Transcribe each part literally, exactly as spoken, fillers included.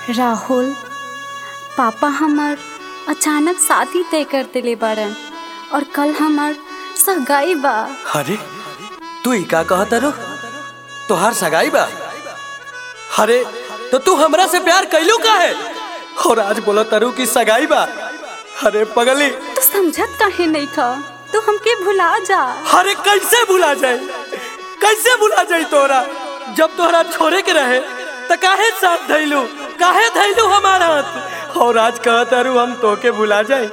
राहुल, पापा हमार अचानक शादी तय कर दिले बारन और कल हमार सगाई बा। अरे तू ई का कहत रो? तोहार सगाई बा? अरे तो तू हमरा से प्यार कैलू का है और आज बोला तारू की सगाई बा? अरे पगली, तू समझत काहे नहीं था? तू हमके भुला जा। अरे कैसे भुला जाए, कैसे भुला जाए तोरा? जब तोहरा छोड़े के रहे तो काहे साथ धैलू, काहे धैलू हमारा हाथ, और आज कहत रू हम तोके भुला जाए?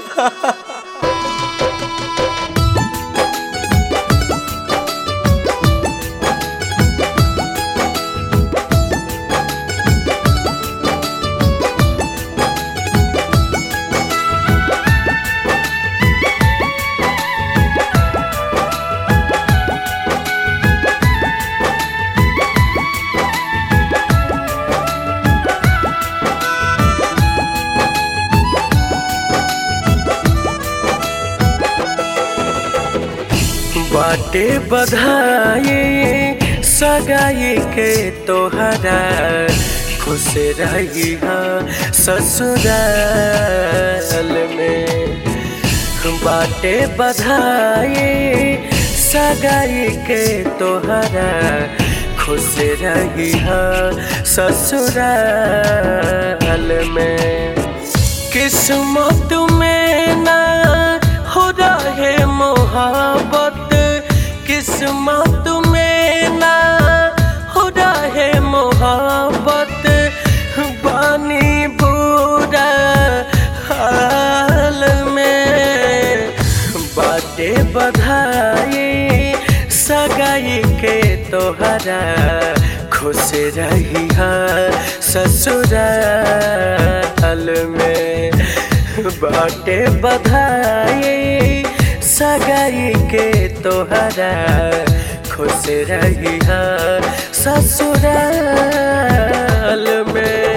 बाटे बधाई सगाई के तोहरा, खुश रही ससुराल में। बाटे बधाई सगाई के तोहरा, खुश रही ससुराल में। किस्मत में ना हो रहे मोहब्बत, किस्मत में ना हो रहे मोहब्बत, बानी बुरा हाल में। बाटे बधाई सगाई के तोहरा, खुश रही ससुराल में। बाटे बधाई सगाई के तोहरा, खुश रही ससुराल में।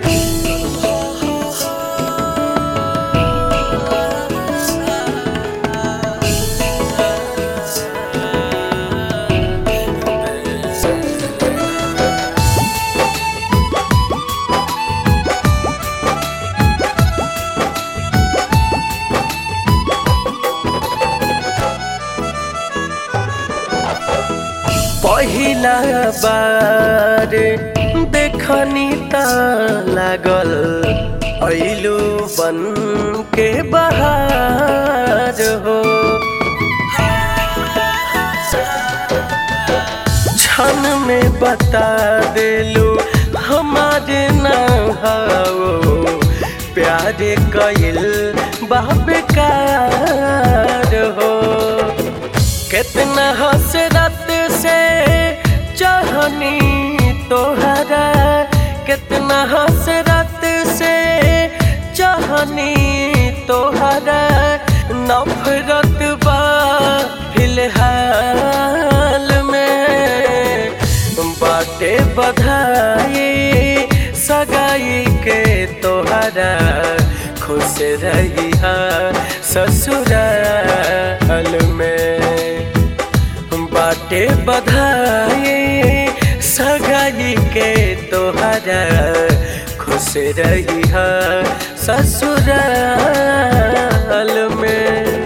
पहिला बार देखनी त लागल, ऐलू बन के बहार हो। क्षण में बता देलू हमारे ना हो, प्यार कइल बा बेकार हो। कितना हसरत से चाहनी तोहरा, कितना हसरत से चाहनी तोहरा, नफरत बा फिलहाल में। बाटे बधाई सगाई के तोहरा, खुश रही ससुराल में। बाटे बधाई सगाई के तोहरा, खुश रही ससुराल में।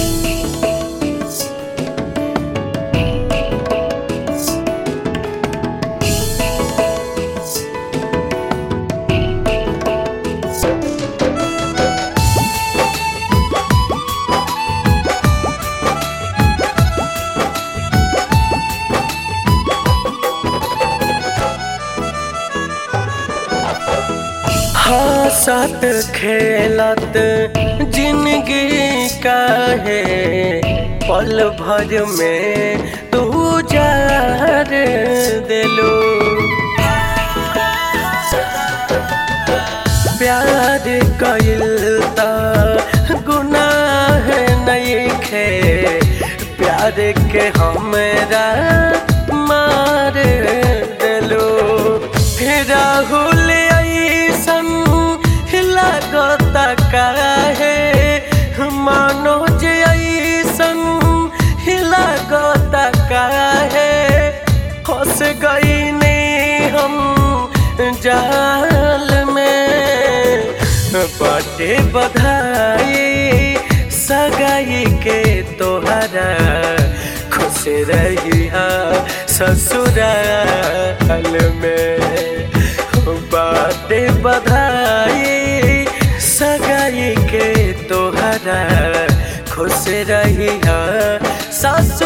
हंसत खेलत जिंदगी काहे, पल भर में तू जार देलो। प्यार कइल त गुनाह नइखे, प्यार के हमरा मार देलो। राहुल लागता काहे, मनोज ऐसन लागता काहे, फंस गई नहीं हम जाल बाटे बधाई सगाई के तोहरा, खुश रहिया ससुराल में। बाटे बधाई सगाई के तोहरा, खुश रहिया ससुराल